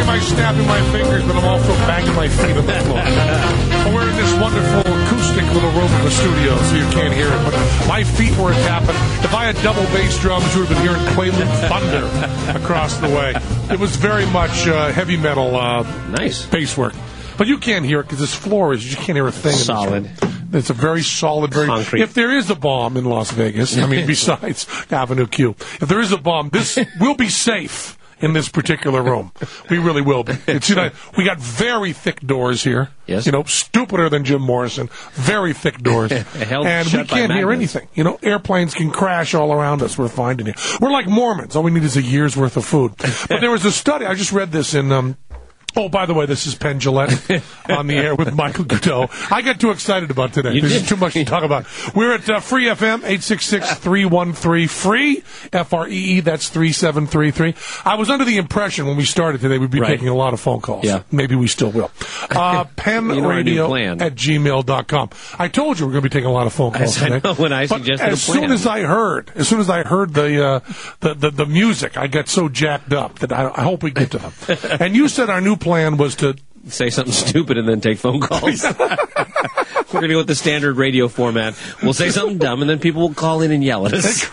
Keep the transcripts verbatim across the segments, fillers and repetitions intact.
am I snapping my fingers, but I'm also banging my feet on the floor. Well, we're in this wonderful acoustic little room in the studio, so you can't hear it. But my feet were tapping. If I had double bass drums, you would have been hearing Quaalude Thunder across the way. It was very much uh, heavy metal uh, nice bass work. But you can't hear it because this floor is, you can't hear a thing. Solid. In this room. It's a very solid, very... Concrete. If there is a bomb in Las Vegas, I mean, besides Avenue Q, if there is a bomb, this will be safe in this particular room. We really will be. It's, you know, we got very thick doors here. Yes. You know, stupider than Jim Morrison. Very thick doors. And we can't hear anything. You know, airplanes can crash all around us. We're finding it. We're like Mormons. All we need is a year's worth of food. But there was a study. I just read this in... Um, Oh, by the way, this is Penn Jillette on the air with Michael Goudeau. I got too excited about today. You There's did. just too much to talk about. We're at uh, Free F M, eight six six, three one three, FREE, F R E E, that's three seven three three. I was under the impression when we started today we'd be right. taking a lot of phone calls. Yeah. Maybe we still will. Uh, Penn You know, Radio plan. at gmail dot com. I told you we we're going to be taking a lot of phone calls As I today. know when I But suggested as a plan. soon as I heard, as soon as I heard the, uh, the, the, the music, I got so jacked up that I, I hope we get to them. And you said our new plan was to say something stupid and then take phone calls. We're going to go with the standard radio format. We'll say something dumb, and then people will call in and yell at us.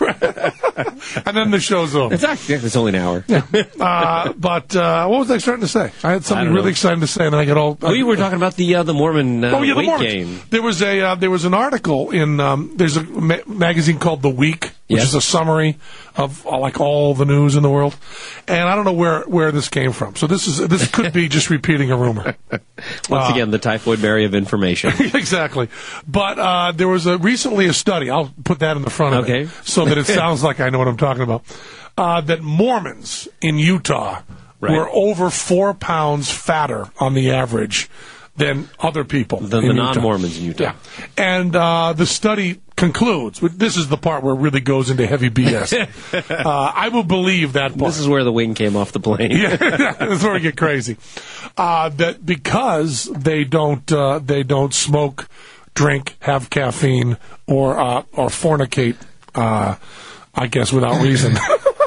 And then the show's over. Exactly. It's only an hour. Yeah. Uh, but uh, what was I starting to say? I had something I don't really know. exciting to say, and then I got all... We were talking about the uh, the Mormon uh, oh, yeah, the weight Mormons. gain. There was a uh, there was an article in um, there's a ma- magazine called The Week, which Yes. is a summary of uh, like all the news in the world, and I don't know where, where this came from. So this is this could be just repeating a rumor. Once Uh, again, the typhoid Mary of information. Exactly. But uh, there was a, recently a study, I'll put that in the front of Okay. it so that it sounds like I know what I'm talking about, uh, that Mormons in Utah Right. were over four pounds fatter on the average than other people. Than in the Utah. non-Mormons in Utah. Yeah. And uh, the study concludes, this is the part where it really goes into heavy B S. uh, I will believe that part. This is where the wing came off the plane. Yeah, that's where we get crazy. Uh, that because they don't uh, they don't smoke, drink, have caffeine, or uh, or fornicate. Uh, I guess without reason.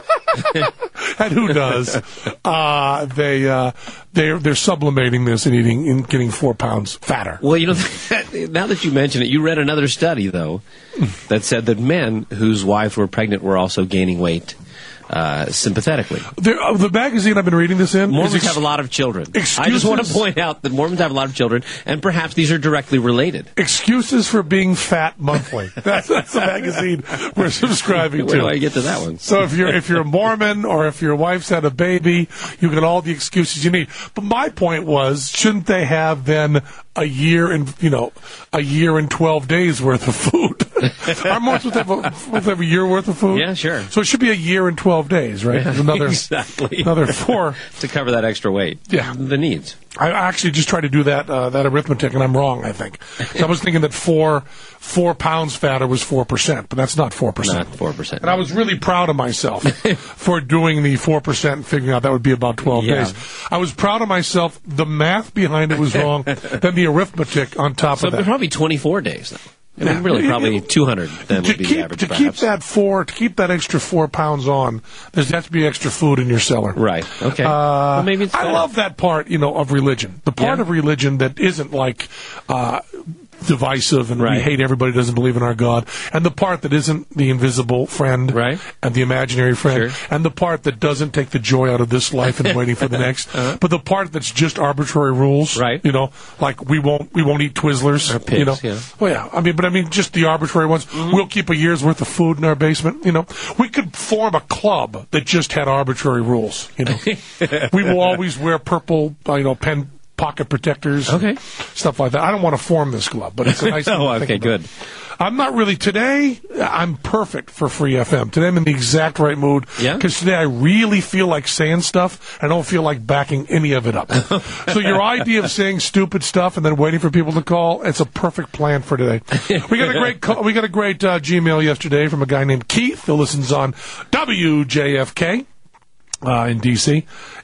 And who does? Uh, they uh, they're they're sublimating this and eating and getting four pounds fatter. Well, you know, now that you mention it, you read another study, though, that said that men whose wives were pregnant were also gaining weight uh, sympathetically. There, uh, the magazine I've been reading this in. Mormons is ex- have a lot of children. Excuses? I just want to point out that Mormons have a lot of children, and perhaps these are directly related. Excuses for being fat monthly. That's, that's the magazine we're subscribing Where to. do I get to that one? So if you're if you're a Mormon or if your wife's had a baby, you get all the excuses you need. But my point was, shouldn't they have then a year and you know a year and twelve days worth of food? Are Mormons supposed to have a, supposed to have a year worth of food? Yeah, sure. So it should be a year and twelve days, right? Yeah, another exactly. another four to cover that extra weight. Yeah. The needs. I actually just tried to do that uh, that arithmetic, and I'm wrong. I think I was thinking that four four pounds fatter was four percent, but that's not four percent. Not four percent. And I was really proud of myself for doing the four percent and figuring out that would be about twelve Yeah. days. I was proud of myself. The math behind it was wrong. Then the arithmetic on top So of that. probably twenty-four days, though. I mean, Yeah. really, probably two hundred then to would be keep the average, to perhaps. keep that four to keep that extra four pounds on, there's has to be extra food in your cellar. Right. Okay. Uh, well, maybe it's I fat. love that part, you know, of religion. The part Yeah. of religion that isn't like uh, divisive and we Right. hate everybody who doesn't believe in our God, and the part that isn't the invisible friend Right. and the imaginary friend, Sure. and the part that doesn't take the joy out of this life and waiting for the next, uh-huh. but the part that's just arbitrary rules, Right. You know, like we won't we won't eat Twizzlers, Or pigs, you know. yeah. Well, yeah, I mean, but I mean, just the arbitrary ones. Mm-hmm. We'll keep a year's worth of food in our basement. You know, we could form a club that just had arbitrary rules. You know, we will always wear purple, uh, you know, pen pocket protectors, Okay. stuff like that. I don't want to form this club, but it's a nice. thing Oh, to think okay, about. good. I'm not really today. I'm perfect for Free F M. Today I'm in the exact right mood. Yeah? Because today I really feel like saying stuff. I don't feel like backing any of it up. So your idea of saying stupid stuff and then waiting for people to call, it's a perfect plan for today. We got a great call, we got a great uh, Gmail yesterday from a guy named Keith who listens on W J F K. Uh, in D C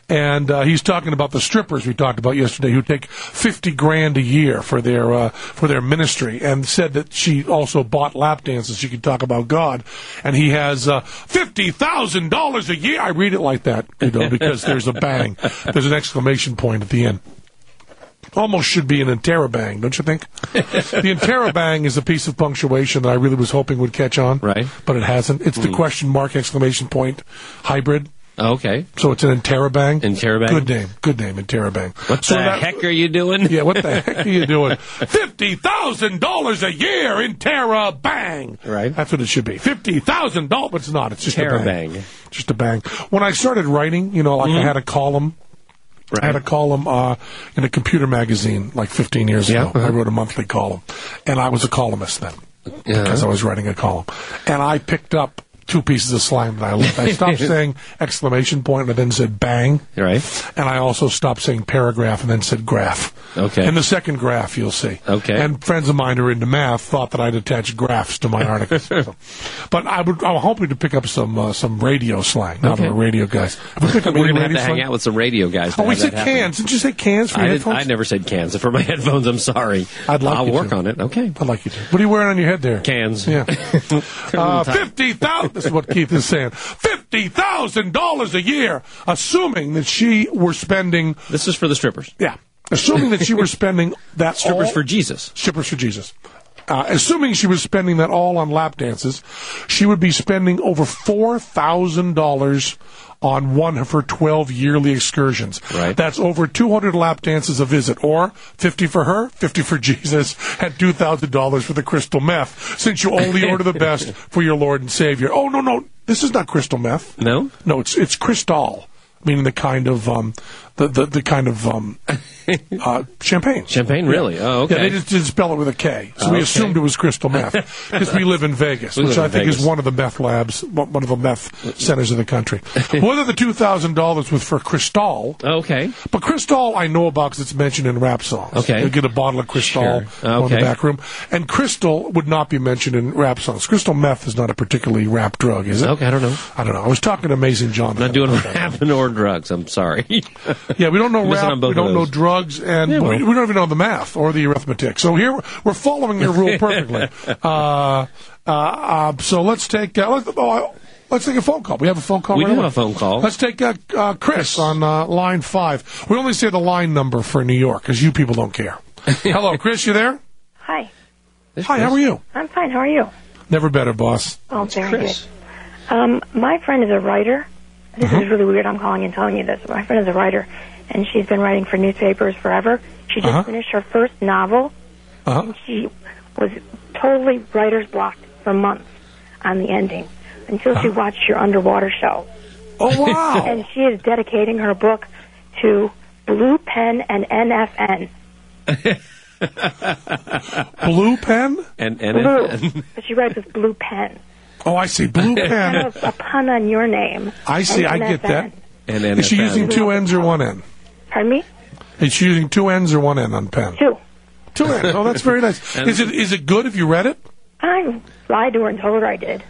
And uh, he's talking about the strippers we talked about yesterday, who take fifty grand a year for their uh, for their ministry, and said that she also bought lap dances. She could talk about God, and he has uh, fifty thousand dollars a year. I read it like that, you know, because there's a bang, there's an exclamation point at the end. Almost should be an interrobang, don't you think? The interrobang is a piece of punctuation that I really was hoping would catch on, right? But it hasn't. It's the Mm. question mark exclamation point hybrid. Okay. So it's an interrobang. Interrobang. Good name. Good name, interrobang. What so the that, heck are you doing? Yeah, what the heck are you doing? Fifty thousand dollars a year in interrobang. Right. That's what it should be. Fifty thousand dollars, but it's not. It's just a bang. Interrobang. Just a bang. When I started writing, you know, like Mm. I had a column. Right. I had a column uh, in a computer magazine like fifteen years Yeah, ago. uh-huh. I wrote a monthly column, and I was a columnist then Yeah. because I was writing a column, and I picked up two pieces of slang that I loved. I stopped saying exclamation point and then said bang, Right. and I also stopped saying paragraph and then said graph. Okay. In the second graph, you'll see. Okay. And friends of mine who are into math thought that I'd attach graphs to my articles. So- But I would, I'm hoping to pick up some uh, some radio slang. Now Okay. that we're radio guys. Have we picked up We're any going to have radio to hang slang? out with some radio guys. to Oh, we have said that happen. cans. Didn't you say cans for I, your did, headphones? I never said cans. For my headphones, I'm sorry. I'd like I'll you work to. on it. Okay. I'd like you to. What are you wearing on your head there? Cans. Yeah. uh, Time. fifty thousand. This is what Keith is saying. Fifty thousand dollars a year, assuming that she were spending. This is for the strippers. Yeah, assuming that she were spending that Strippers all, for Jesus. strippers for Jesus. Uh, assuming she was spending that all on lap dances, she would be spending over four thousand dollars on one of her twelve yearly excursions. Right. That's over two hundred lap dances a visit, or fifty for her, fifty for Jesus, and two thousand dollars for the crystal meth, since you only order the best for your Lord and Savior. Oh, no, no, this is not crystal meth. No? No, it's it's crystal, meaning the kind of, um, the, the, the kind of, um, uh, champagne. Champagne, really? Oh, okay. Yeah, they just didn't spell it with a K, so we Okay. assumed it was crystal meth because we live in Vegas, We which live I in think Vegas. is one of the meth labs, one of the meth centers of the country. Whether the two thousand dollars was for Cristal, Okay. but Cristal I know about because it's mentioned in rap songs. Okay. You get a bottle of Cristal Sure. on the Okay. back room, and Crystal would not be mentioned in rap songs. Crystal meth is not a particularly rap drug, is it? Okay, I don't know. I don't know. I was talking to Amazing John. Not doing rap or drugs. I'm sorry. Yeah, we don't know Missing rap, on both we of don't know those. drugs, and Yeah, we, well. we don't even know the math or the arithmetic. So here we're following your rule perfectly. uh, uh, uh, so let's take uh, let's, oh, let's take a phone call. We have a phone call. We right do away. have a phone call. Let's take uh, uh, Chris on uh, line five. We only say the line number for New York because you people don't care. Hello, Chris. You there? Hi. This Hi. Chris. How are you? I'm fine. How are you? Never better, boss. Oh, very Chris. good. Um, my friend is a writer. This Uh-huh. is really weird. I'm calling and telling you this. My friend is a writer, and she's been writing for newspapers forever. She just Uh-huh. finished her first novel, Uh-huh. and she was totally writer's blocked for months on the ending until she watched your underwater show. Oh wow! And she is dedicating her book to Blue Pen and N F N. Blue pen? And, and, Blue. and But she writes with Blue Pen. Oh, I see. Blue Kind pen. of a pun on your name. I see. I And get that. N F N. and, and Is she using two N's or one N? Pardon me? Is she using two N's or one N on pen? Two. Two N's. Oh, that's very nice. Is it is it good? Have you read it? I lied to her and told her I did.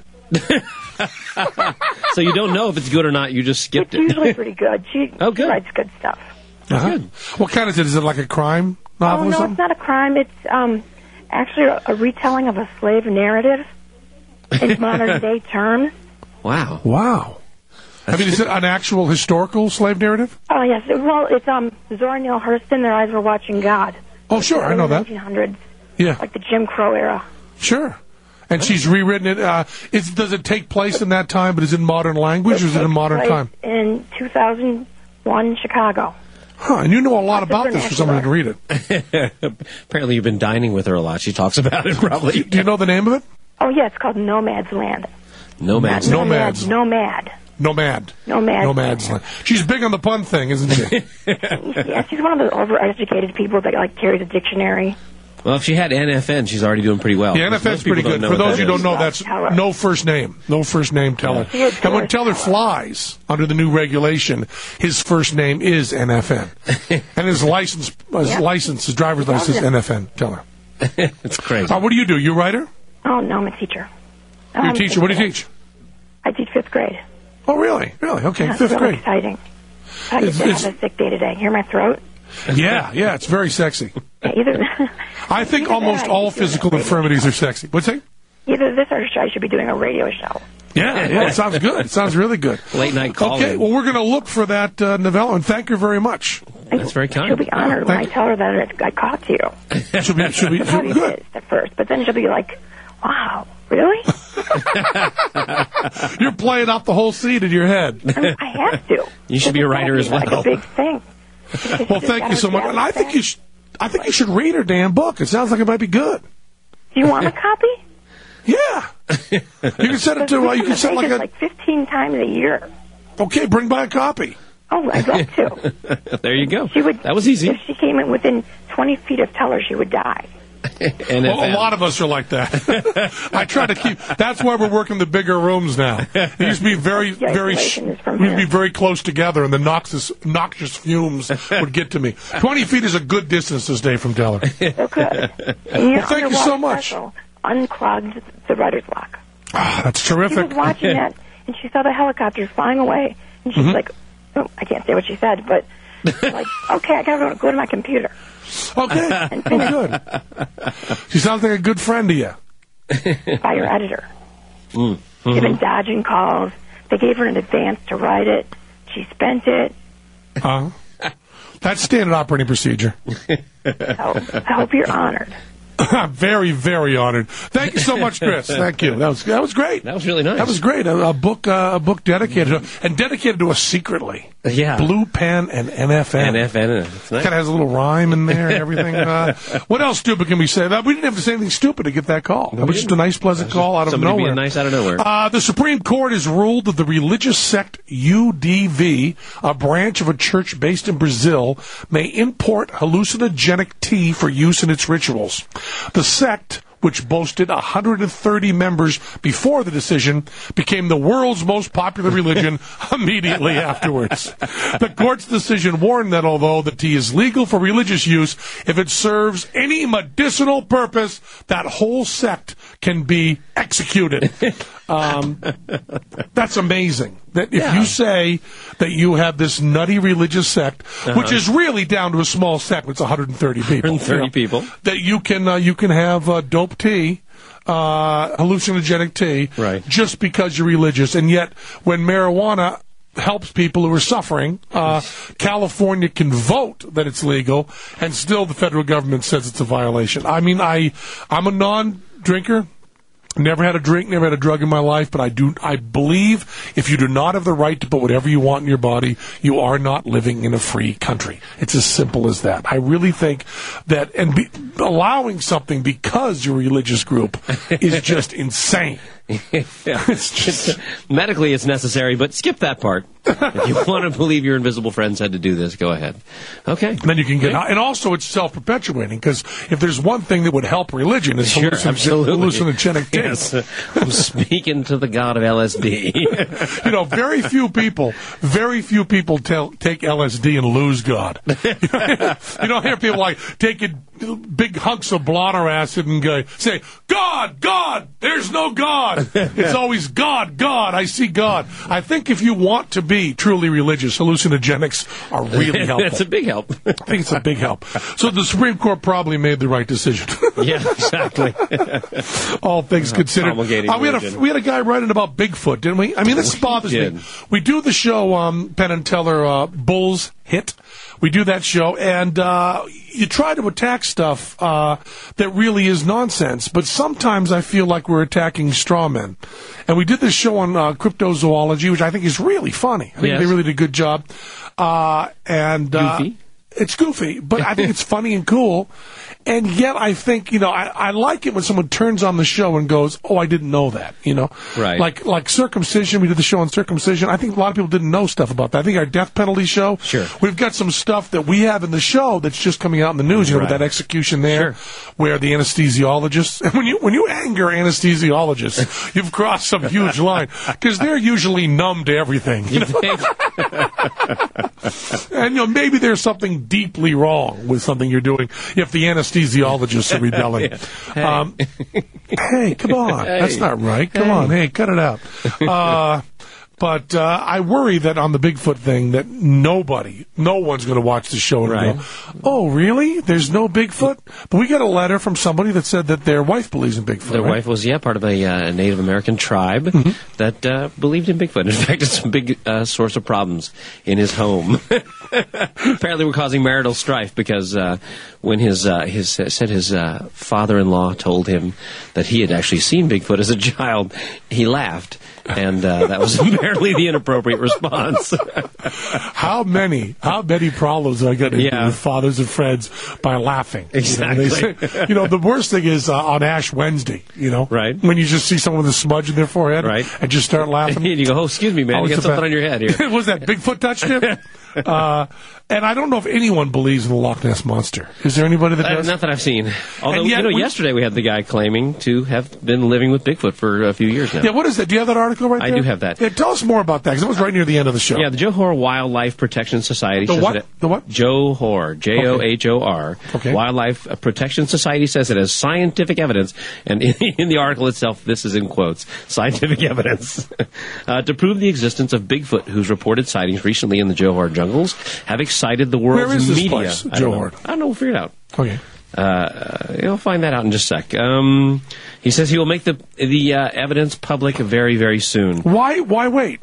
So you don't know if it's good or not. You just skipped It's usually it. pretty good. She, Oh, good. she writes good stuff. Uh-huh. What kind is it? Is it like a crime novel Oh, or no, something? it's not a crime. It's um, actually a, a retelling of a slave narrative in modern day terms. Wow. Wow. I mean, is it an actual historical slave narrative? Oh, yes. Well, it's um, Zora Neale Hurston, Their Eyes Were Watching God. Oh, sure. I know that. nineteen hundreds, Yeah, like the Jim Crow era. sure. And she's rewritten it. Uh, is, does it take place in that time, but is it in modern language or is it in Takes modern place time? In two thousand one, Chicago. Huh, and you know a lot Lots of about this for someone to read it. Apparently you've been dining with her a lot. She talks about it probably. Do you know the name of it? Oh, yeah, it's called Nomad's Land. Nomads. No- Nomads. Nomad. Nomad. Nomad. Nomad's Land. She's big on the pun thing, isn't she? Yeah, she's one of the overeducated people that like carries a dictionary. Well, if she had N F N, she's already doing pretty well. The N F N's Most people pretty good. don't For know those what who that don't is. know, that's Teller. no first name. No first name Teller. Yeah. And when Teller flies under the new regulation, his first name is N F N. And his license, his Yeah. license, his driver's license is N F N Teller. It's crazy. Uh, what do you do? You a writer? Oh, no, I'm a teacher. You're a Um, teacher. What do you teach? I teach fifth grade. Oh, really? Really? Okay, That's fifth really grade. exciting. I It's- just it's- have a sick day today. Hear my throat? Yeah, yeah, it's very sexy. Either I think either almost that or all I should be doing physical a radio infirmities are sexy. What's that? Either this or I should be doing a radio show. Yeah, yeah, it sounds good. It sounds really good. Late night call. Okay, well, we're going to look for that uh, novella, and thank you very much. That's very kind. She'll be honored when I Thank- tell her that it, I caught you. Should be, should be, She'll should be be good. pissed at first, but then she'll be like, wow, really? You're playing out the whole scene in your head. I'm, I have to. You should be a writer as Like well. a big thing. Well, thank you so much. And I think you should, I think you should read her damn book. It sounds like it might be good. Do you want a copy? Yeah. You can send it to, uh, you can send like a, like fifteen times a year. okay, bring by a copy. Oh, I'd love to. There you go. She would. That was easy. If she came in within twenty feet of Teller, she would die. And Well, a lot of us are like that. I try to keep. That's why we're working the bigger rooms now. It used to be very, The very. isolation is from We used to be here. very close together, and the noxious, noxious fumes would get to me. Twenty feet is a good distance to stay from Teller. So good. And Well, thank you so much. Special unclogged the writer's block. Ah, that's She terrific. was watching that, and she saw the helicopter flying away, and she's Mm-hmm. like, oh, I can't say what she said, but like, okay, I gotta go to my computer. Okay, oh, good. She sounds like a good friend to you. By your editor. Mm, She's mm-hmm. been dodging calls. They gave her an advance to write it. She spent it. Uh, that's standard operating procedure. So I hope you're honored. I'm very, very honored. Thank you so much, Chris. Thank you. That was that was great. That was really nice. That was great. A, a book, uh, a book dedicated to, and dedicated to us secretly. Yeah. Blue Pen and N F N. N F N. It's nice. Kind of has a little rhyme in there and everything. Uh, what else stupid can we say? That we didn't have to say anything stupid to get that call. That was just a nice, pleasant call out of Somebody nowhere. being nice out of nowhere. Uh, the Supreme Court has ruled that the religious sect U D V, a branch of a church based in Brazil, may import hallucinogenic tea for use in its rituals. The sect, which boasted one hundred thirty members before the decision, became the world's most popular religion immediately afterwards. The court's decision warned that although the tea is legal for religious use, if it serves any medicinal purpose, that whole sect can be executed. Um, that's amazing. That if Yeah. you say that you have this nutty religious sect, Uh-huh. which is really down to a small sect, it's one hundred thirty people. one hundred thirty you know, people. that you can uh, you can have uh, dope tea, uh, hallucinogenic tea, Right. just because you're religious, and yet when marijuana helps people who are suffering, uh, California can vote that it's legal, and still the federal government says it's a violation. I mean, I I'm a non-drinker. Never had a drink, never had a drug in my life, but I do. I believe if you do not have the right to put whatever you want in your body, you are not living in a free country. It's as simple as that. I really think that, and be, allowing something because you're a religious group is just insane. Yeah. It's just, Medically, it's necessary, but skip that part. If you want to believe your invisible friends had to do this, go ahead. Okay. then you can get out. And also, it's self-perpetuating, because if there's one thing that would help religion, it's Sure, hallucin- absolutely. hallucinogenic tea. Yes. I'm speaking to the god of L S D. You know, very few people, very few people tell, take L S D and lose God. You don't hear people like taking big hunks of blotter acid and go, say, God, God, there's no God. It's always God, God, I see God. I think if you want to be truly religious, hallucinogenics are really helpful. It's a big help. I think it's a big help. So the Supreme Court probably made the right decision. Yeah, exactly. All things considered. Promulgating Uh, we, had a, religion. we had a guy writing about Bigfoot, didn't we? I mean, this bothers did. me. We do the show, um, Penn and Teller, uh, Bulls Hit. We do that show, and uh, you try to attack stuff uh, that really is nonsense, but sometimes I feel like we're attacking straw men. And we did this show on uh, cryptozoology, which I think is really funny. I think Yes. they really did a good job. Uh, and uh, Goofy. It's goofy, but I think it's funny and cool. And yet I think, you know, I, I like it when someone turns on the show and goes, oh, I didn't know that, you know? Right. Like like circumcision, we did the show on circumcision. I think a lot of people didn't know stuff about that. I think our death penalty show, Sure. we've got some stuff that we have in the show that's just coming out in the news, you know, with Right. that execution there, where the anesthesiologist, and when you, when you anger anesthesiologists, you've crossed some huge line, because they're usually numb to everything. You You know? think? And, you know, maybe there's something deeply wrong with something you're doing if the anesthesiologists are rebelling. Hey. Um, hey, come on. Hey. That's not right. Come Hey. on. Hey, cut it out. Uh, But uh, I worry that on the Bigfoot thing that nobody, no one's going to watch the show and Right. go, oh, really? There's no Bigfoot? But we got a letter from somebody that said that their wife believes in Bigfoot. Their right? wife was, yeah, part of a uh, Native American tribe Mm-hmm. that uh, believed in Bigfoot. In fact, it's a big uh, source of problems in his home. Apparently, we're causing marital strife because uh, when his uh, his said his uh, father-in-law told him that he had actually seen Bigfoot as a child, he laughed, and uh, that was apparently the inappropriate response. How many, how many problems do I get into Yeah. with fathers and friends by laughing? Exactly. You know, they say- you know, the worst thing is uh, on Ash Wednesday, you know? Right. When you just see someone with a smudge in their forehead Right. and just start laughing. And you go, oh, excuse me, man, Oh, you it's got the something best. on your head here. Was that Bigfoot touched him? uh, and I don't know if anyone believes in the Loch Ness Monster. Is there anybody that Uh, does? not that I've seen. Although, And yet you know, we- yesterday we had the guy claiming to have been living with Bigfoot for a few years now. Yeah, what is that? Do you have that article right I there? do have that. Yeah, tell us more about that, because it was right near the end of the show. Yeah, the Johor Wildlife Protection Society The says what? it. The what? Johor, J O H O R. Okay. Wildlife Protection Society says it has scientific evidence, and in, in the article itself, this is in quotes, scientific evidence, uh, to prove the existence of Bigfoot, whose reported sightings recently in the Johor jungles have excited the world's Where is this media. place, I don't know. Johor? I don't know. We'll figure it out. Okay. Uh, you'll find that out in just a sec. Um, he says he will make the the uh, evidence public very, very soon. Why, why wait?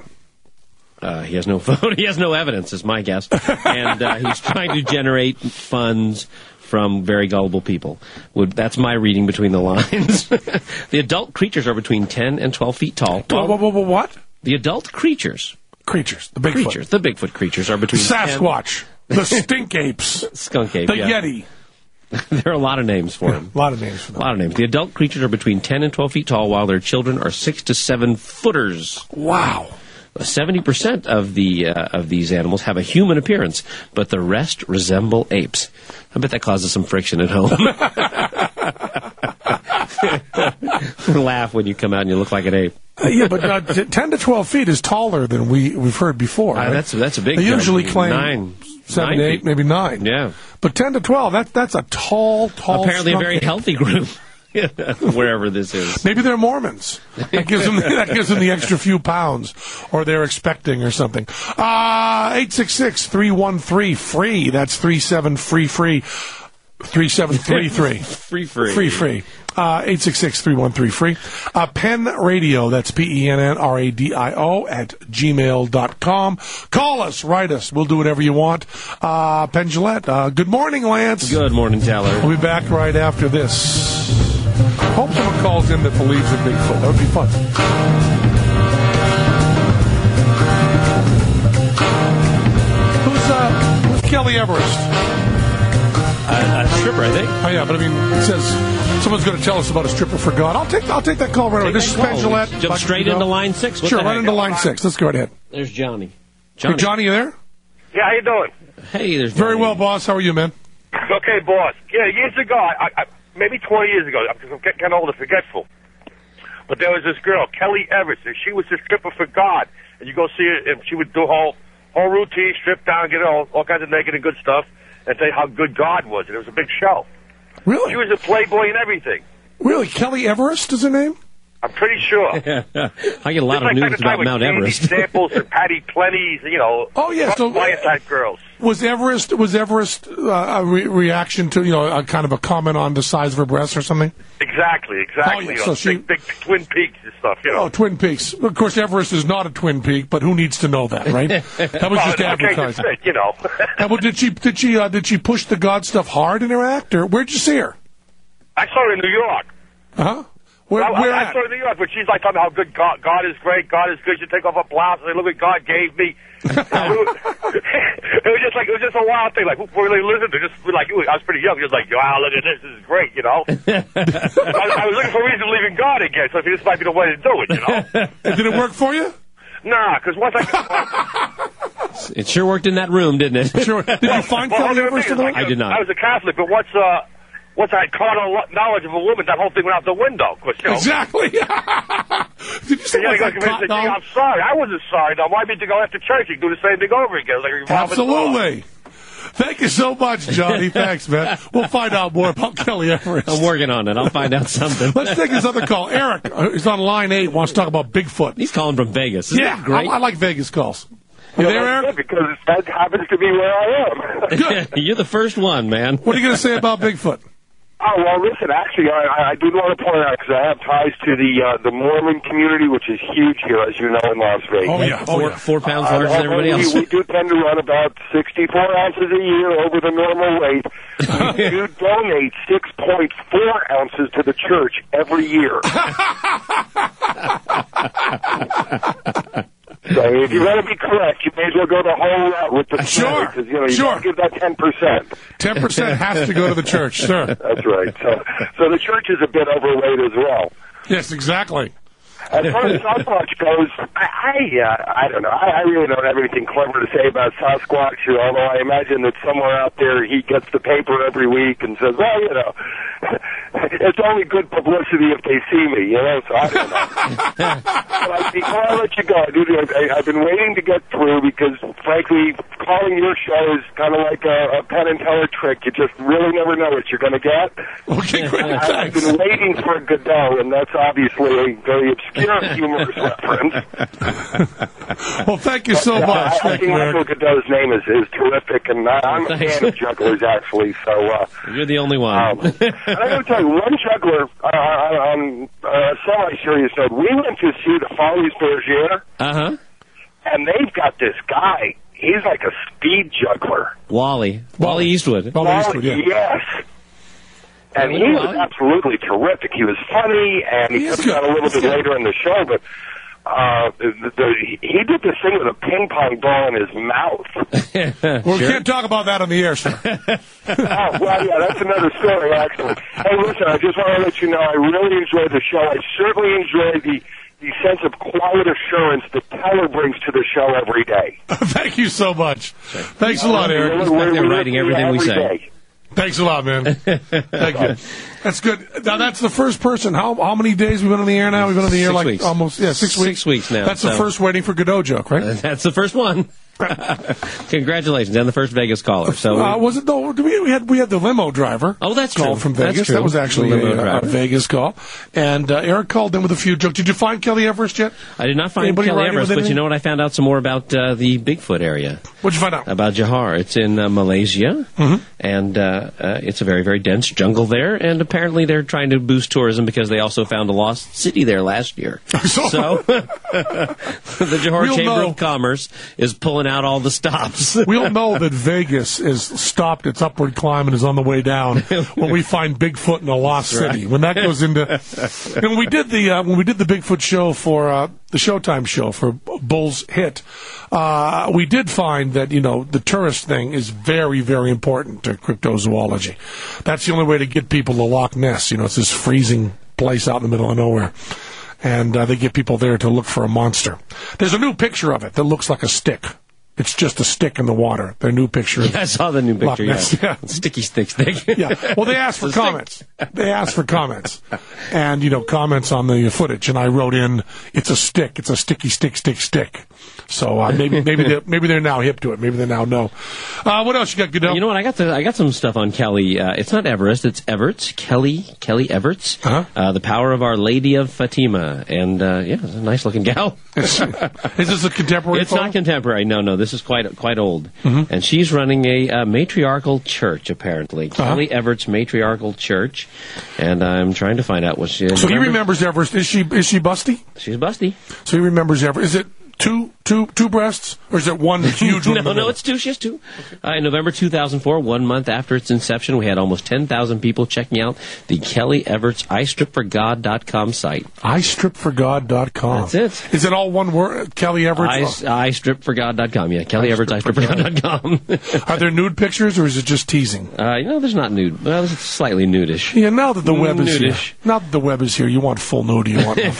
Uh, he has no photo. He has no evidence, is my guess, and uh, he's trying to generate funds from very gullible people. Would, that's my reading between the lines. The adult creatures are between ten and twelve feet tall. What, what, what, what? The adult creatures, Creatures. The Bigfoot. creatures, the Bigfoot creatures are The between Sasquatch. The stink apes. ten, skunk ape, The yeah. Yeti. There are a lot of names for him. A lot of names for A them. lot of names. The adult creatures are between ten and twelve feet tall, while their children are six to seven footers. Wow. Seventy percent of the uh, of these animals have a human appearance, but the rest resemble apes. I bet that causes some friction at home. Laugh when you come out and you look like an ape. Uh, yeah, but uh, t- ten to twelve feet is taller than we, we've heard before. Uh, right? that's that's a big. They usually jump. claim nine, seven, nine eight, feet. maybe nine. Yeah. But ten to twelve, that, that's a tall, tall Apparently, a skunk very ape. healthy group. Wherever this is. Maybe they're Mormons. That gives them that gives them the extra few pounds, or they're expecting or something. Uh eight six six three one three free. That's three seven free free. Three seven three three. Free free. Free free. Uh eight six six three one three free. Uh Penn Radio, that's P E N N R A D I O at gmail dot com. Call us, write us, we'll do whatever you want. Uh Penn Gillette, uh good morning, Lance. Good morning, Teller. We'll be back right after this. Hope someone calls in that believes in Bigfoot. That would be fun. Who's uh, who's Kelly Everest? Uh, a stripper, I think. Oh yeah, but I mean, it says someone's going to tell us about a stripper for God. I'll take I'll take that call right away. This is Take that Penn call. Gillette. Jump Back straight to you into go. line six. What Sure, the right heck? into line six. Let's go right ahead. There's Johnny. Hey, Johnny. Johnny, you there? Yeah, how you doing? Hey, there's Very Johnny. well, boss. How are you, man? Okay, boss. Yeah, years ago, I, I, maybe twenty years ago, because I'm getting kind of old and forgetful. But there was this girl, Kelly Everest, and she was a stripper for God. And you go see her, and she would do whole whole routine, strip down, get all all kinds of naked and good stuff, and say how good God was. And it was a big show. Really? She was a playboy and everything. Really? Kelly Everest is her name? I'm pretty sure. I get a lot It's of like news the time about with Mount Sandy Everest. Samples and Patty Plenty's, you know. Oh, yeah, so- Wyatt type girls. Was Everest was Everest uh, a re- reaction to, you know, a kind of a comment on the size of her breasts or something? Exactly, exactly. Oh, yeah, you so know, she- big, big Twin Peaks and stuff, you know. Oh, Twin Peaks. Of course, Everest is not a Twin Peak, but who needs to know that, right? That was Well, just okay, advertising. fit, you know. And well, did she did she uh, did she push the God stuff hard in her act, or where'd you see her? I saw her in New York. Huh? Where, I, where I, I at? saw her in New York, but she's like talking about how good God, God is great, God is good. She take off her blouse and say, look what God gave me. it, was, it was just like it was just a wild thing. Like who really listened to? Just like I was pretty young. Just like wow, look at this. This is great, you know. I, was, I was looking for a reason to believe in God again. So this might be the way to do it, you know. Did it work for you? Nah, because once I It sure worked in that room, didn't it? Sure. Did you find well, Kelly the Everest? thing in is, the like, I did not. I was a Catholic, but once uh, once I had carnal knowledge of a woman, that whole thing went out the window. Cause, you know, Exactly. Did you say Yeah, that's go like convince cotton the king, doll? I'm sorry. I wasn't sorry. Now, why douldn't you go after church and do the same thing over again? Like a revolving door. Absolutely. Thank you so much, Johnny. Thanks, man. We'll find out more about Kelly Everest. I'm working on it. I'll find out something. Let's take this other call. Eric uh, is on line eight, wants to talk about Bigfoot. He's calling from Vegas. Isn't Yeah, that great? I, I like Vegas calls. You Well, there, that's Eric? good, because that happens to be where I am. Good. You're the first one, man. What are you going to say about Bigfoot? Oh, well, listen, actually, I, I did want to point out, because I have ties to the uh, the Mormon community, which is huge here, as you know, in Las Vegas. Oh, yeah. Oh, Four, yeah. four pounds Uh, larger than everybody we, else. we do tend to run about sixty-four ounces a year over the normal weight. We do donate six point four ounces to the church every year. So if you're going to be correct, you may as well go the whole route with the Sure, because you know you sure. gotta give that ten percent. ten percent has to go to the church, sir. That's right. So, so the church is a bit overweight as well. Yes, exactly. As far as Sasquatch goes, I I, uh, I don't know. I, I really don't have anything clever to say about Sasquatch, although I imagine that somewhere out there he gets the paper every week and says, well, you know, it's only good publicity if they see me, you know, so I don't know. But before I let you go, I do, I, I've been waiting to get through because, frankly, calling your show is kind of like a, a Penn and Teller trick. You just really never know what you're going to get. Okay, great. I've Thanks. been waiting for Godot, and that's obviously a very obscure humorous reference. Well, thank you so Yeah, much. I, I Thank think you, Michael Eric. Godot's name is, is terrific, and I, I'm a Thanks. fan of jugglers, actually. So, uh, You're the only one. um, and I got to tell you, one juggler uh, on a semi-serious note, we went to see the Follies Bergère, Uh-huh. and they've got this guy. He's like a speed juggler. Wally. Wally Eastwood. Wally Eastwood, yeah. Yes. And Really, he was Wally? absolutely terrific. He was funny, and he He is comes out a good. little He's bit good. later in the show, but uh, the, the, he did this thing with a ping pong ball in his mouth. Well, we can't talk about that on the air, sir. Oh, well, yeah, that's another story, actually. Hey, listen, I just want to let you know I really enjoyed the show. I certainly enjoyed the, the sense of quiet assurance that Teller brings to the show every day. Thank you so much. Thanks a lot, Eric. We're- back we're- there we're writing listening everything we every say. day. Thanks a lot, man. Thank you. That's good. Now, that's the first person. How how many days we've been on the air now? We've been on the air Six like weeks. almost, yeah, six weeks. Six weeks now, That's the so- first waiting for Godot joke, right? That's the first one. Congratulations, and the first Vegas caller. So, Uh, was it though? We, we had we had the limo driver. Oh, that's called true. from That's Vegas. true. That was actually The limo a, a driver. Vegas call. And uh, Eric called in with a few jokes. Did you find Kelly Everest yet? I did not find Anybody Kelly writing Everest, with but you anything? know what? I found out some more about uh, the Bigfoot area. What'd you find out? About Johar. It's in uh, Malaysia, Mm-hmm. and uh, uh, it's a very, very dense jungle there, and apparently they're trying to boost tourism because they also found a lost city there last year. So- So, the Johor We'll Chamber know. of Commerce is pulling out all the stops. We'll know that Vegas is stopped its upward climb and is on the way down when we find Bigfoot in a lost city. When that goes into, and when we did the uh, when we did the Bigfoot show for uh, the Showtime show for Bull's Hit, uh, we did find that you know the tourist thing is very very important to cryptozoology. That's the only way to get people to Loch Ness. You know, it's this freezing place out in the middle of nowhere. And uh, they get people there to look for a monster. There's a new picture of it that looks like a stick. It's just a stick in the water. Their new picture. I saw the new Loch picture. Ness, Yeah. yeah. Sticky stick stick. Yeah. Well, they asked for It's a stick. comments. They asked for comments. And, you know, comments on the footage. And I wrote in, it's a stick. It's a sticky stick, stick, stick. So uh, maybe maybe they're, maybe they're now hip to it. Maybe they now know. Uh, what else you got, Goodell? You know what? I got the I got some stuff on Kelly. Uh, it's not Everest. It's Everts. Kelly Kelly Everts. Uh-huh. Uh, the Power of Our Lady of Fatima. And uh, yeah, it's a nice looking gal. is this a contemporary It's photo? not contemporary. No, no. This is quite quite old. Mm-hmm. And she's running a uh, matriarchal church, apparently. Uh-huh. Kelly Everts Matriarchal Church. And I'm trying to find out what she is. So he remembers Everest. Is she is she busty? She's busty. So he remembers Everest. Is it two two two breasts or is it one huge one? in the No, no, middle? it's two. She has two. Uh, in November two thousand four, one month after its inception, we had almost ten thousand people checking out the Kelly Everts I strip for God dot com site. I strip for God dot com. That's it. Is it all one word? Kelly Everett? I, I strip for God dot com. Yeah, Kelly Everts I strip for God dot com. Are there nude pictures or is it just teasing? uh, you know, there's not nude. Well, it's slightly nudish. Yeah, now that the web is Nudish. here. Now that the web is here, you want full nude or you want nothing.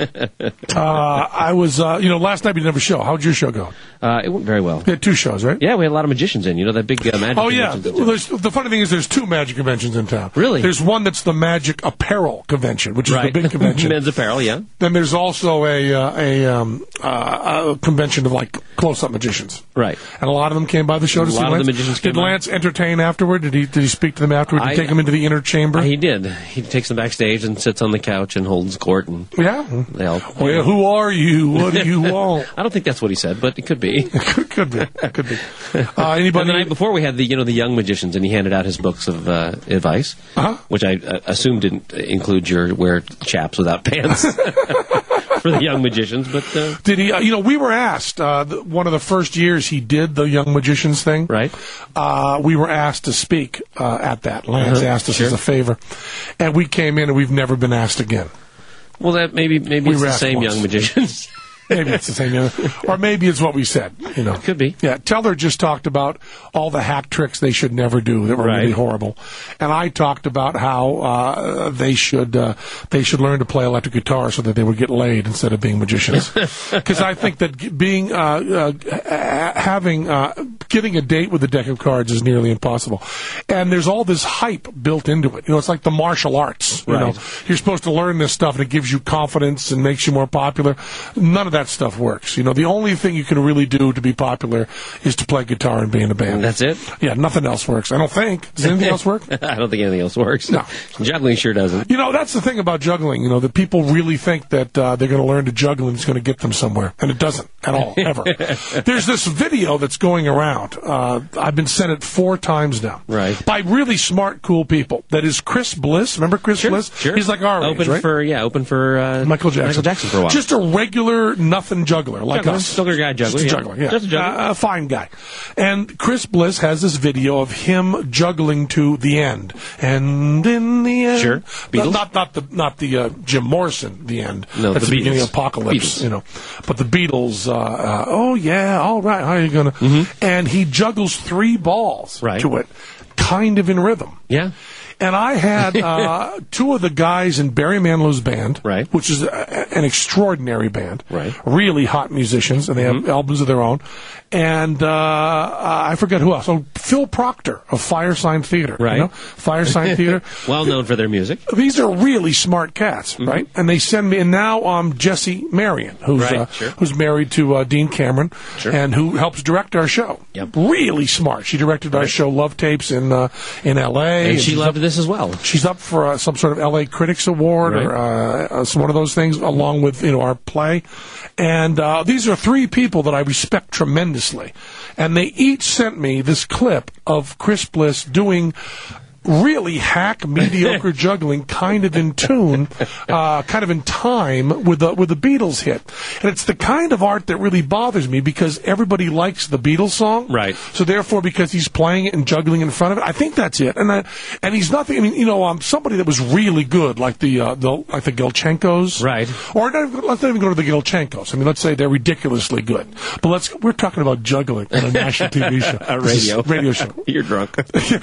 uh, I was, uh, you know, last night we didn't have a show. How'd your show go? Uh, it went very well. You had two shows, right? Yeah, we had a lot of magicians in. You know that big uh, magic Oh, yeah. convention? Well, there's, the funny thing is there's two magic conventions in town. Really? There's one that's the Magic Apparel Convention, which is Right. the big convention. Men's apparel, yeah. Then there's also a uh, a, um, uh, a convention of, like, close-up magicians. Right. And a lot of them came by the show to A see lot of Lance. the magicians came Did by. Lance entertain afterward? Did he Did he speak to them afterward? Did he I- take them into the inner chamber? He did. He takes them backstage and sits on the couch and holds court, and yeah. they all. Well, who are you? What do you want? I don't think that's what he said, but it could be. could, could be. Could be. Uh, And anybody? the night before, we had the you know the young magicians, and he handed out his books of uh, advice, Uh-huh. which I uh, assume didn't include your wear chaps without pants for the young magicians. But uh, Did he? Uh, you know, we were asked uh, the, one of the first years he did the Young Magicians thing. Right. Uh, we were asked to speak uh, at that. Lance Uh-huh. asked us Sure. as a favor, and we came in and we've never been asked again. well, that maybe maybe We it's were the asked same once. young magicians. Maybe it's the same, you know, or maybe it's what we said. You know, Could be. Yeah, Teller just talked about all the hack tricks they should never do that were Right. really horrible, and I talked about how uh, they should uh, they should learn to play electric guitar so that they would get laid instead of being magicians. Because I think that g- being uh, uh, ha- having uh, getting a date with a deck of cards is nearly impossible, and there's all this hype built into it. You know, it's like the martial arts. You Right. know, you're supposed to learn this stuff, and it gives you confidence and makes you more popular. None of that stuff works. You know, the only thing you can really do to be popular is to play guitar and be in a band. That's it. Yeah, nothing else works. I don't think. Does anything else work? I don't think anything else works. No. Juggling sure doesn't. You know, that's the thing about juggling. You know, that people really think that uh, they're going to learn to juggle and it's going to get them somewhere, and it doesn't at all, ever. There's this video that's going around. Uh, I've been sent it four times now, Right. by really smart, cool people. That is Chris Bliss. Remember Chris Sure, Bliss? sure. He's like our open age, right? for yeah, open for uh, Michael Jackson. Michael Jackson for a while. Just a regular nothing juggler, like Juggler. us. Juggler guy, juggler, Just a yeah. juggler, yeah. Just a juggler. Uh, a fine guy. And Chris Bliss has this video of him juggling to the end. And in the end. Sure. Beatles? Not, not the, not the uh, Jim Morrison, the end. No, That's the the, beginning Beatles. of Apocalypse, Beatles. you know. But the Beatles, uh, uh, oh yeah, all right, how are you going to. Mm-hmm. And he juggles three balls Right. to it, kind of in rhythm. Yeah. And I had uh, two of the guys in Barry Manilow's band, Right. which is a, an extraordinary band, Right. really hot musicians, and they have albums of their own. And uh, I forget who else. Oh, Phil Proctor of Firesign Theater. Right. You know? Firesign Theater. Well known for their music. These are really smart cats, right? And they send me, and now um, Jesse Marion, who's Right, uh, sure. who's married to uh, Dean Cameron, Sure. and who helps direct our show. Yep. Really smart. She directed our show Love Tapes in uh, in L A. And she she's loved up- this as well. She's up for uh, some sort of L A Critics Award or uh, uh, some one of those things, along with you know our play. And uh, these are three people that I respect tremendously, and they each sent me this clip of Chris Bliss doing really hack mediocre juggling, kind of in tune, uh, kind of in time with the with the Beatles hit. And it's the kind of art that really bothers me because everybody likes the Beatles song, Right. So therefore, because he's playing it and juggling in front of it, I think that's it. And I, and he's nothing. I mean, you know, um, somebody that was really good, like the uh, the like the Gilchenkos, Right. Or not, even- let's not even go to the Gilchenkos. I mean, let's say they're ridiculously good. But let's we're talking about juggling on a national T V show, A This is radio. radio show. You're drunk.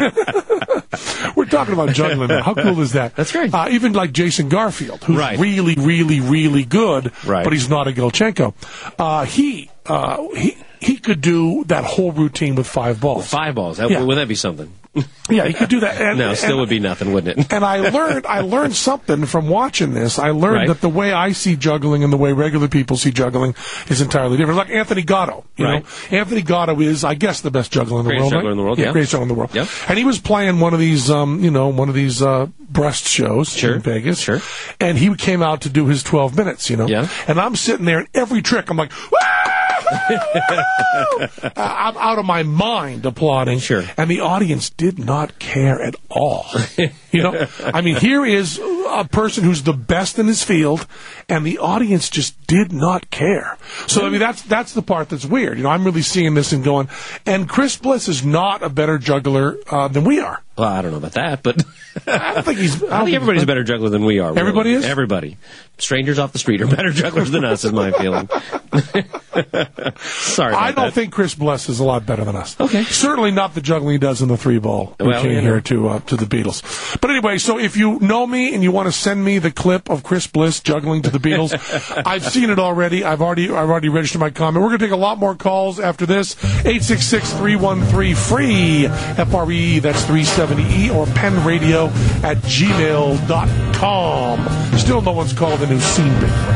We're talking about juggling now. How cool is that? That's great. Uh, even like Jason Garfield, who's Right. really, really, really good, Right. but he's not a Gilchenko. Uh, he, uh, he, he could do that whole routine with five balls. Five balls. That, Yeah. Wouldn't that be something? Yeah, he could do that. And, No, still and- would be nothing, wouldn't it? And I learned, I learned something from watching this. I learned Right. that the way I see juggling and the way regular people see juggling is entirely different. Like Anthony Gatto, you Right. know, Anthony Gatto is, I guess, the best juggler in the Greatest world. juggler right? in the world, yeah. greatest juggler in the world. Yep. And he was playing one of these, um, you know, one of these uh, breast shows Sure, in Vegas. sure. And he came out to do his twelve minutes, you know. Yeah. And I'm sitting there, and every trick, I'm like, I'm out of my mind applauding. Sure. And the audience did not care at all. You know, I mean, here is a person who's the best in his field, and the audience just did not care. So, I mean, that's that's the part that's weird. You know, I'm really seeing this and going, and Chris Bliss is not a better juggler uh, than we are. Well, I don't know about that, but I don't think he's. I, don't I think everybody's a better juggler than we are. Really. Everybody is? Everybody. Strangers off the street are better jugglers than us, is my feeling. Sorry about I don't that. think Chris Bless is a lot better than us. Okay. Certainly not the juggling he does in the three ball. We Well, came you know. here to uh, to the Beatles. But anyway, so if you know me and you want to send me the clip of Chris Bliss juggling to the Beatles, I've seen it already. I've already I've already registered my comment. We're going to take a lot more calls after this. eight six six, three one three, free F R E E, that's three seventy E, or penradio at gmail dot com. Still no one's called and who's seen Bigfoot.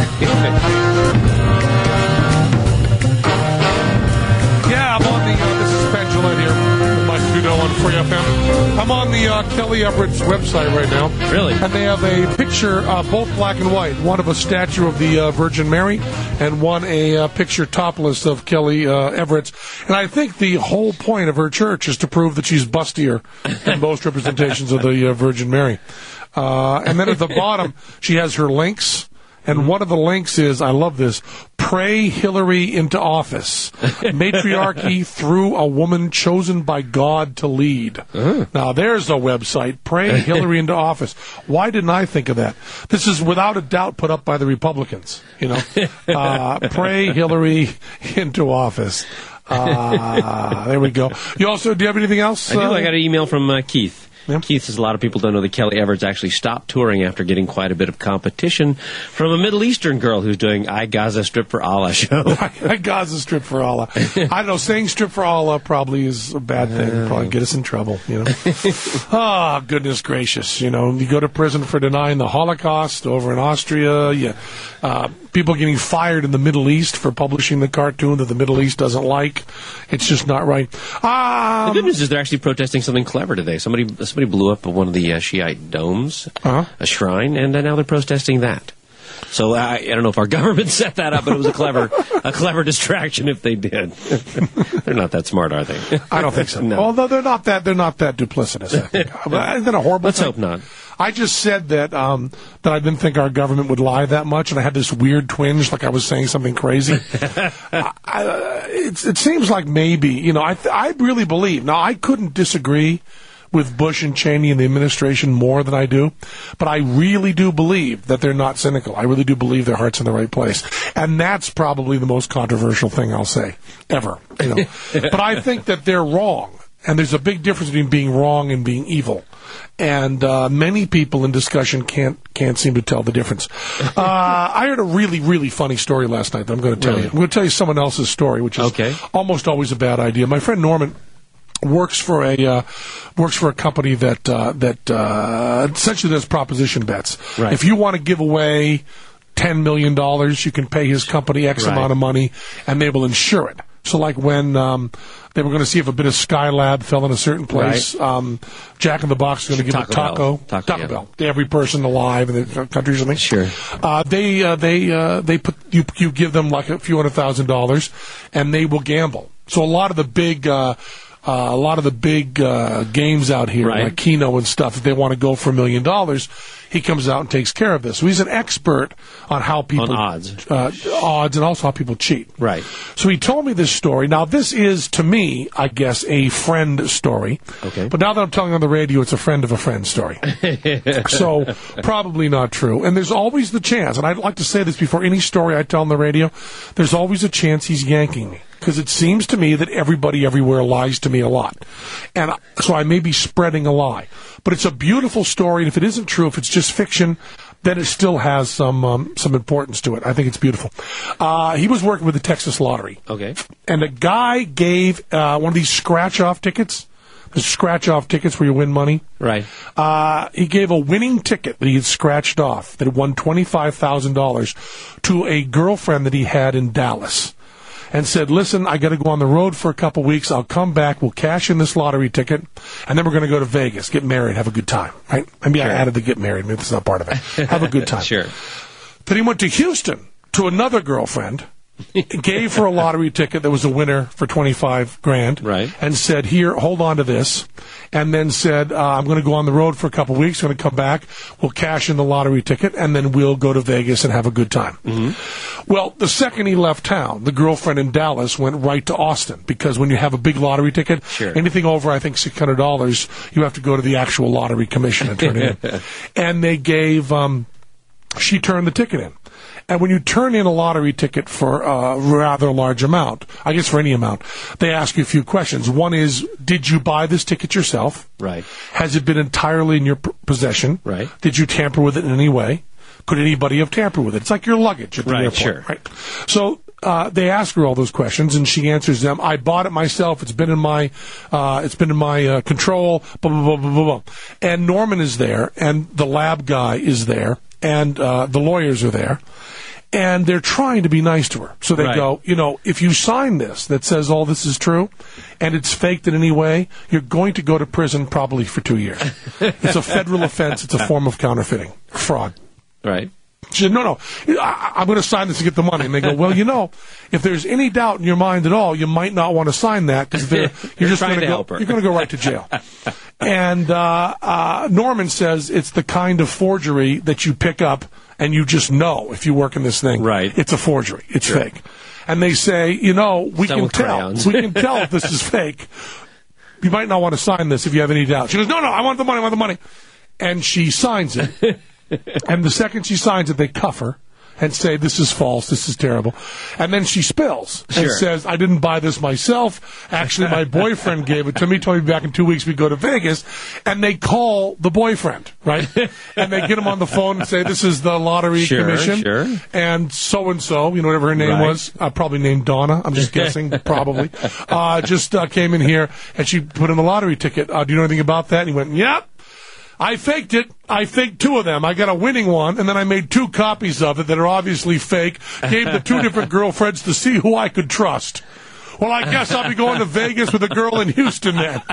Yeah, I'm on the, uh, this is Pat Gillette here with Mike Trudeau on Free F M. I'm on the uh, Kelly Everett's website right now. Really? And they have a picture, uh, both black and white, one of a statue of the uh, Virgin Mary and one a uh, picture topless of Kelly uh, Everett's. And I think the whole point of her church is to prove that she's bustier than most representations of the uh, Virgin Mary. Uh, and then at the bottom, she has her links. And one of the links is, I love this, pray Hillary into office. Matriarchy through a woman chosen by God to lead. Uh-huh. Now, there's a website, pray Hillary into office. Why didn't I think of that? This is without a doubt put up by the Republicans. You know, uh, pray Hillary into office. Uh, there we go. You also, do you have anything else? I do. Uh, I got an email from uh, Keith. Yep. Keith says a lot of people don't know that Kelly Everett's actually stopped touring after getting quite a bit of competition from a Middle Eastern girl who's doing I Gaza Strip for Allah show. I Gaza Strip for Allah. I don't know, saying strip for Allah probably is a bad thing. Probably get us in trouble, you know. Oh, goodness gracious. You know, you go to prison for denying the Holocaust over in Austria. You, uh, people getting fired in the Middle East for publishing the cartoon that the Middle East doesn't like. It's just not right. Um, The good news is they're actually protesting something clever today. Somebody somebody blew up one of the uh, Shiite domes, Uh-huh. a shrine, and uh, now they're protesting that. So I, I don't know if our government set that up, but it was a clever a clever distraction if they did. They're not that smart, are they? I don't think so. No. Although they're not that they're not that duplicitous. I think. Isn't that a horrible Let's thing? hope not. I just said that um, that I didn't think our government would lie that much, and I had this weird twinge, like I was saying something crazy. I, I, it's, it seems like maybe, you know, I th- I really believe. Now, I couldn't disagree with Bush and Cheney and the administration more than I do, but I really do believe that they're not cynical. I really do believe their heart's in the right place, and that's probably the most controversial thing I'll say ever. You know, but I think that they're wrong. And there's a big difference between being wrong and being evil. And uh, many people in discussion can't can't seem to tell the difference. Uh, I heard a really, really funny story last night that I'm going to tell Really? you. I'm going to tell you someone else's story, which is Okay. almost always a bad idea. My friend Norman works for a uh, works for a company that uh, that uh, essentially does proposition bets. Right. If you want to give away ten million dollars, you can pay his company X Right. amount of money, and they will insure it. So like when um, they were going to see if a bit of Skylab fell in a certain place, Right. um, Jack in the Box is going to give Taco a taco, Bell. Taco, yeah. Bell to every person alive in the country or something. Sure. Uh, they uh, they uh, they put you you give them like a few hundred thousand dollars, and they will gamble. So a lot of the big. Uh, Uh, a lot of the big uh, games out here, Right. like Keno and stuff, if they want to go for a million dollars, he comes out and takes care of this. So he's an expert on how people... On odds. Uh, odds, and also how people cheat. Right. So he told me this story. Now, this is, to me, I guess, a friend story. Okay. But now that I'm telling on the radio, it's a friend of a friend story. So, probably not true. And there's always the chance, and I'd like to say this before any story I tell on the radio, there's always a chance he's yanking me. Because it seems to me that everybody everywhere lies to me a lot. And so I may be spreading a lie. But it's a beautiful story, and if it isn't true, if it's just fiction, then it still has some um, some importance to it. I think it's beautiful. Uh, he was working with the Texas Lottery. Okay. And a guy gave uh, one of these scratch-off tickets, the scratch-off tickets where you win money. Right. Uh, he gave a winning ticket that he had scratched off, that had won twenty-five thousand dollars, to a girlfriend that he had in Dallas. And said, listen, I got to go on the road for a couple weeks. I'll come back. We'll cash in this lottery ticket, and then we're going to go to Vegas, get married, have a good time. Right? Maybe Sure. I added the get married. Maybe that's not part of it. Have a good time. Sure. Then he went to Houston to another girlfriend, gave her a lottery ticket that was a winner for twenty-five grand, Right. and said, here, hold on to this, and then said, uh, I'm going to go on the road for a couple weeks, going to come back, we'll cash in the lottery ticket, and then we'll go to Vegas and have a good time. Mm-hmm. Well, the second he left town, the girlfriend in Dallas went right to Austin, because when you have a big lottery ticket, sure. anything over, I think, six hundred dollars, you have to go to the actual lottery commission and turn it in. And they gave, um, she turned the ticket in. And when you turn in a lottery ticket for a rather large amount, I guess for any amount, they ask you a few questions. One is, did you buy this ticket yourself? Right. Has it been entirely in your p- possession? Right. Did you tamper with it in any way? Could anybody have tampered with it? It's like your luggage at the right, airport. Sure. Right. So uh, they ask her all those questions, and she answers them. I bought it myself. It's been in my, uh, it's been in my uh, control. Blah blah blah blah blah blah. And Norman is there, and the lab guy is there, and uh, the lawyers are there. And they're trying to be nice to her. So they right. go, you know, if you sign this that says all this is true and it's faked in any way, you're going to go to prison probably for two years. It's a federal offense. It's a form of counterfeiting. Fraud. Right. She said, no, no, I, I'm going to sign this to get the money. And they go, well, you know, if there's any doubt in your mind at all, you might not want to sign that because you're just going to go, you're going to go right to jail. And uh, uh, Norman says it's the kind of forgery that you pick up and you just know if you work in this thing, right. it's a forgery, it's sure. fake. And they say, you know, we Done can with tell, crayons. we can tell if this is fake. You might not want to sign this if you have any doubt. She goes, no, no, I want the money, I want the money. And she signs it. And the second she signs it, they cuff her and say, this is false, this is terrible. And then she spills and sure. says, I didn't buy this myself. Actually, my boyfriend gave it to me, told me back in two weeks we'd go to Vegas. And they call the boyfriend, right? And they get him on the phone and say, this is the lottery sure, commission. Sure. And so-and-so, you know, whatever her name right. was, uh, probably named Donna, I'm just guessing, probably, uh, just uh, came in here and she put in the lottery ticket. Uh, do you know anything about that? And he went, yep. I faked it. I faked two of them. I got a winning one, and then I made two copies of it that are obviously fake, gave the two different girlfriends to see who I could trust. Well, I guess I'll be going to Vegas with a girl in Houston then.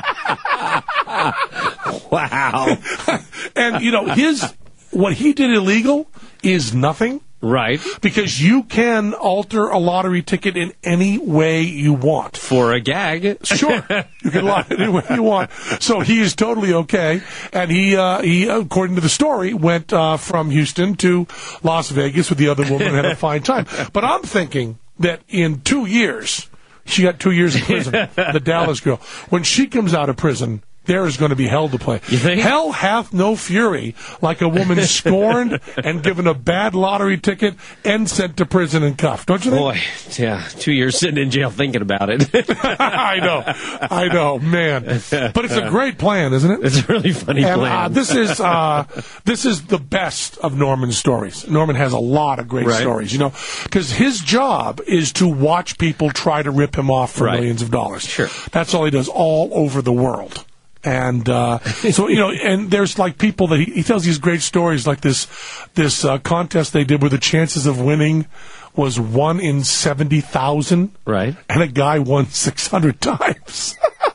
Wow. And, you know, his, what he did illegal is nothing. Right. Because you can alter a lottery ticket in any way you want. For a gag. Sure. You can lie any way you want. So he is totally okay. And he, uh, he according to the story, went uh, from Houston to Las Vegas with the other woman and had a fine time. But I'm thinking that in two years, she got two years in prison, the Dallas girl. When she comes out of prison, there is going to be hell to play. You think? Hell hath no fury like a woman scorned and given a bad lottery ticket and sent to prison and cuffed. Don't you think? Boy, yeah, two years sitting in jail thinking about it. I know. I know, man. But it's a great plan, isn't it? It's a really funny and, plan. Uh, this is uh, this is the best of Norman's stories. Norman has a lot of great right. stories, you know, because his job is to watch people try to rip him off for right. millions of dollars. Sure. That's all he does all over the world. And uh, so, you know, and there's like people that he, he tells these great stories, like this this uh, contest they did where the chances of winning was one in seventy thousand. Right. And a guy won six hundred times.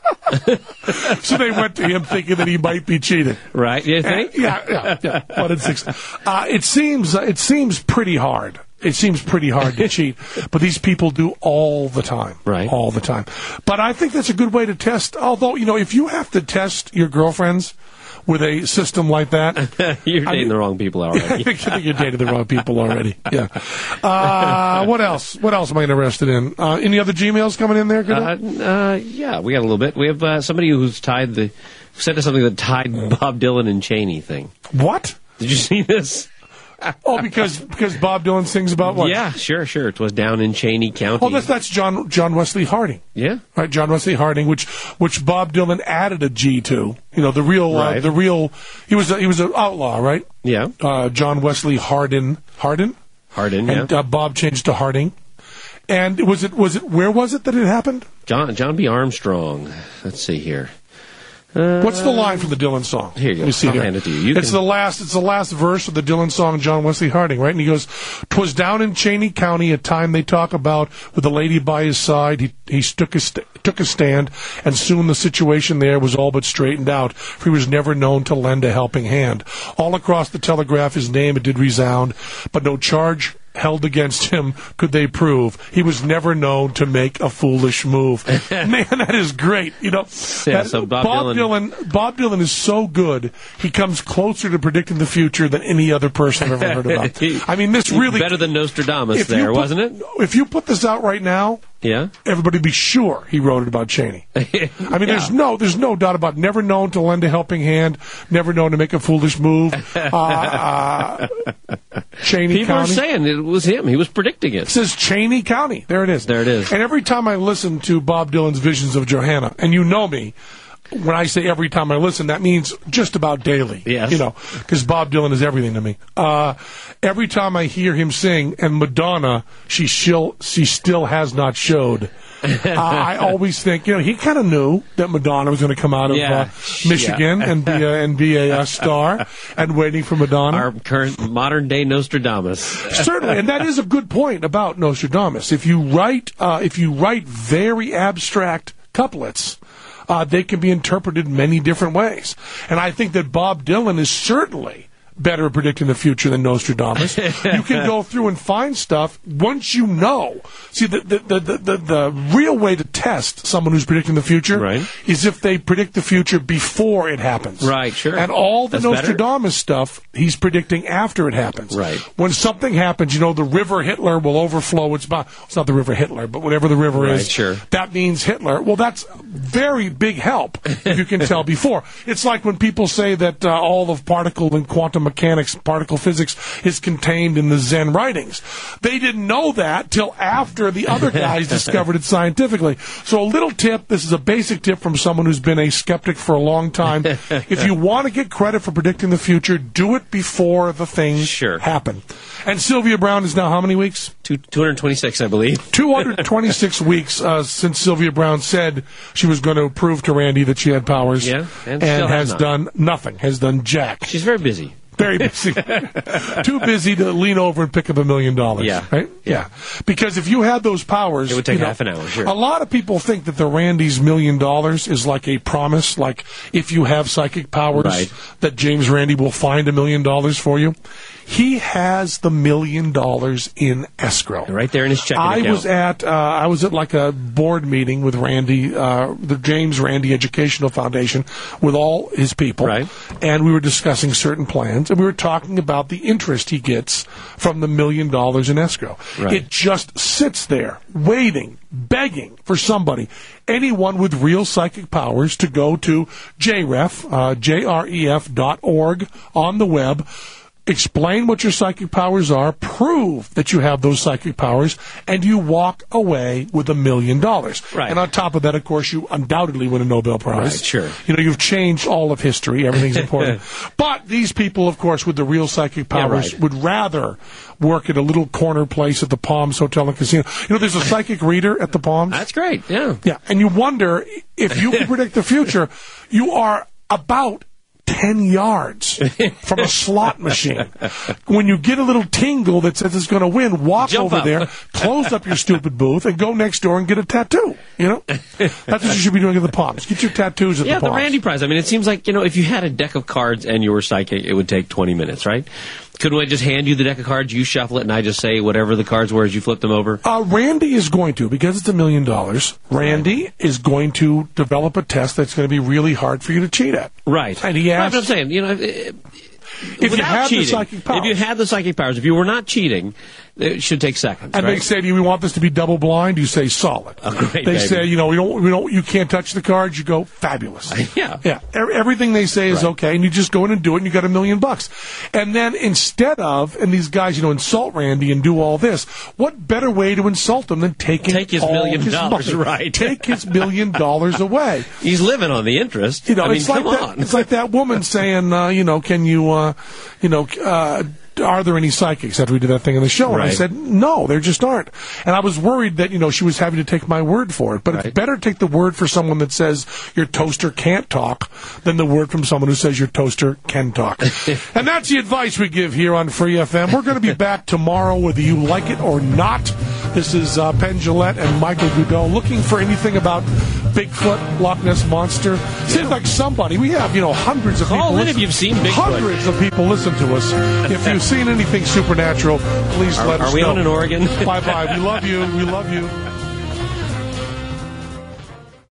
So they went to him thinking that he might be cheating. Right, you think? And, yeah, yeah, yeah. One in six. Uh, it seems uh, it seems pretty hard. It seems pretty hard to cheat, but these people do all the time. Right. All the time. But I think that's a good way to test, although, you know, if you have to test your girlfriends with a system like that... You're dating I mean, the wrong people already. I think you're dating the wrong people already. Yeah. Uh, what else? What else am I interested in? Uh, any other Gmails coming in there? Good uh, uh, yeah, we got a little bit. We have uh, somebody who's tied the... sent us something that tied Bob Dylan and Cheney thing. What? Did you see this? Oh, because because Bob Dylan sings about what? Yeah, sure, sure. It was down in Cheney County. Oh, that's that's John John Wesley Harding. Yeah, right. John Wesley Harding, which which Bob Dylan added a G to. You know, the real right. uh, the real. He was a, he was an outlaw, right? Yeah. Uh, John Wesley Hardin Hardin. Hardin. And yeah. uh, Bob changed to Harding. And was it was it where was it that it happened? John John B. Armstrong. Let's see here. Uh, What's the line from the Dylan song? Here you go. Let me see I'll here. hand it to you. You it's can... the last. It's the last verse of the Dylan song, John Wesley Harding, right? And he goes, "'Twas down in Cheney County, a time they talk about, with a lady by his side. He he took a st- took a stand, and soon the situation there was all but straightened out. For he was never known to lend a helping hand. All across the telegraph, his name it did resound, but no charge held against him could they prove. He was never known to make a foolish move. Man, that is great. You know, Yeah, that- so Bob Bob Dylan- Dylan. Bob Dylan is so good. He comes closer to predicting the future than any other person I've ever heard about. He- I mean, this he's really better than Nostradamus if you there, put- wasn't it? If you put this out right now, Yeah. everybody be sure he wrote it about Cheney. I mean, Yeah. there's no, there's no doubt about it. Never known to lend a helping hand, never known to make a foolish move. Uh, uh, Cheney People County. are saying it was him. He was predicting it. It says Cheney County. There it is. There it is. And every time I listen to Bob Dylan's Visions of Johanna, and you know me, when I say every time I listen, that means just about daily. Yes. You know, because Bob Dylan is everything to me. Uh, every time I hear him sing, and Madonna, she still, she still has not showed. uh, I always think, you know, he kind of knew that Madonna was going to come out of Yeah. uh, Michigan Yeah. and be a, and be a uh, star, and waiting for Madonna. Our current modern day Nostradamus. Certainly, and that is a good point about Nostradamus. If you write, uh, if you write very abstract couplets, uh, they can be interpreted many different ways. And I think that Bob Dylan is certainly better at predicting the future than Nostradamus. You can go through and find stuff once you know. See, the the, the, the, the the real way to test someone who's predicting the future Right. is if they predict the future before it happens. Right, sure. And all the That's better. Nostradamus stuff, he's predicting after it happens. Right. When something happens, you know, the river Hitler will overflow. It's, about, it's not the river Hitler, but whatever the river Right, is, sure. that means Hitler. Well, that's very big help if you can tell before. It's like when people say that uh, all of particle and quantum mechanics, particle physics, is contained in the Zen writings. They didn't know that till after the other guys discovered it scientifically. So a little tip, this is a basic tip from someone who's been a skeptic for a long time. If you want to get credit for predicting the future, do it before the things Sure. happen. And Sylvia Brown is now how many weeks? Two, two hundred twenty-six, I believe. two hundred twenty-six weeks uh, since Sylvia Brown said she was going to prove to Randy that she had powers. Yeah, and still has has not. done nothing, has done jack. She's very busy. Very busy. Too busy to lean over and pick up a million dollars. Yeah. Right? Yeah. Because if you had those powers... It would take you know, half an hour, sure. A lot of people think that the Randy's million dollars is like a promise, like if you have psychic powers, Right. that James Randy will find a million dollars for you. He has the million dollars in escrow. Right there in his checking I account. was at uh, I was at like a board meeting with Randy, uh, the James Randy Educational Foundation, with all his people, Right. and we were discussing certain plans, and we were talking about the interest he gets from the million dollars in escrow. Right. It just sits there, waiting, begging for somebody, anyone with real psychic powers, to go to J R E F, uh, J R E F dot org on the web. Explain what your psychic powers are, prove that you have those psychic powers, and you walk away with a million dollars. Right. And on top of that, of course, you undoubtedly win a Nobel Prize. Right, sure. You know, you've changed all of history. Everything's important. But these people, of course, with the real psychic Yeah, powers, right. would rather work at a little corner place at the Palms Hotel and Casino. You know, there's a psychic reader at the Palms. That's great, yeah. Yeah, and you wonder if you can predict the future, you are about ten yards from a slot machine. When you get a little tingle that says it's going to win, walk Jump over up. there, close up your stupid booth, and go next door and get a tattoo. You know? That's what you should be doing at the Palms. Get your tattoos at Yeah, the the Palms. Randy Prize. I mean, it seems like, you know, if you had a deck of cards and you were psychic, it would take twenty minutes, right? Couldn't I just hand you the deck of cards, you shuffle it, and I just say whatever the cards were as you flip them over? Uh, Randy is going to, because it's a million dollars, Randy is going to develop a test that's going to be really hard for you to cheat at. Right. And he Right, asked, but I'm saying, you know, if, if you without had cheating, the psychic powers, if you had the psychic powers, if you were not cheating, it should take seconds, and right? they say to you, we want this to be double blind, you say solid. Oh, great, they baby. say, you know, we don't, we don't, you can't touch the cards, you go fabulous. Yeah. Yeah. E- Everything they say is Right. okay, and you just go in and do it, and you got a million bucks. And then instead of, and these guys, you know, insult Randy and do all this, what better way to insult him than taking Take his all million his dollars, money? right. Take his million dollars away. He's living on the interest. You know, I mean, it's like come that. on. It's like that woman saying, uh, you know, can you, uh, you know, uh, are there any psychics after we did that thing in the show? And I Right. said, no, there just aren't. And I was worried that, you know, she was having to take my word for it. But it's Right. better to take the word for someone that says your toaster can't talk than the word from someone who says your toaster can talk. And that's the advice we give here on Free F M. We're going to be back tomorrow whether you like it or not. This is uh, Penn Jillette and Michael Goudot looking for anything about Bigfoot, Loch Ness Monster. Seems like somebody. We have, you know, hundreds of Call people. in listen- if you've seen Bigfoot. Hundreds of people listen to us. If you've seen anything supernatural, please Are, let us are we know. on in Oregon? Bye-bye. We love you. We love you.